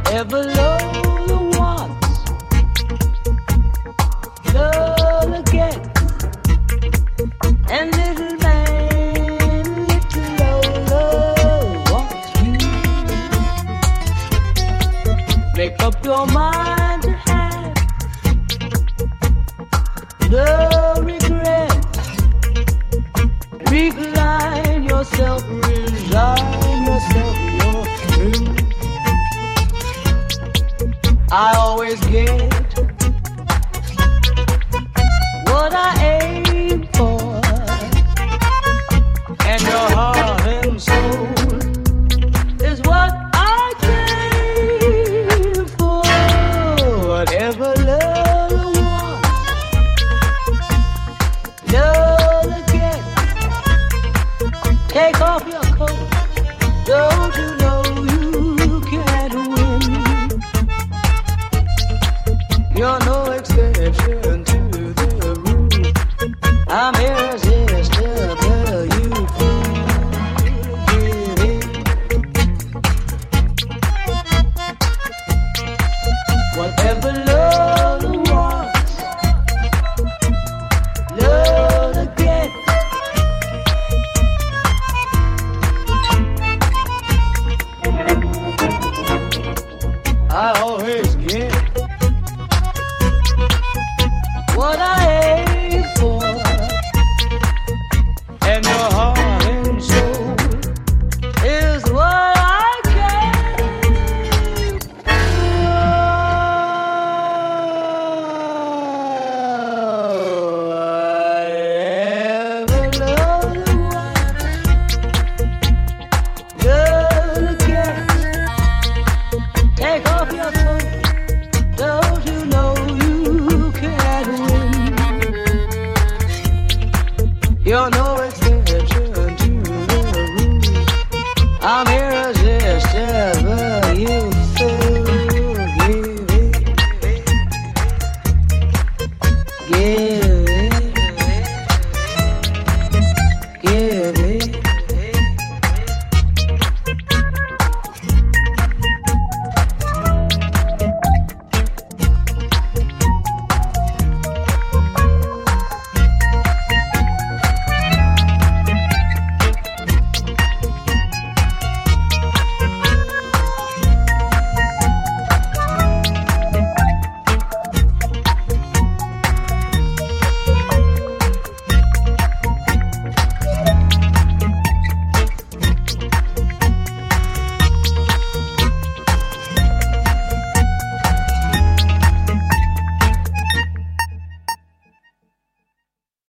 Whatever Lola wants, Lola gets. And little man, little Lola wants you. Make up your mind to have no regrets. Recline yourself, resign yourself, you're through. I always get what I aim for, and your heart and soul is what I came for. Whatever Lola wants, Lola gets. Take off your coat, don't you know you can't win? You're no exception to the rule. I'm irresistible, you give in. Whatever Lola wants, Lola gets. I always get what I aim for, and your heart and soul is what I came for. Whatever Lola wants, Lola gets. Take off your coat, don't you know you can't win? You're no exception to the rule. I'm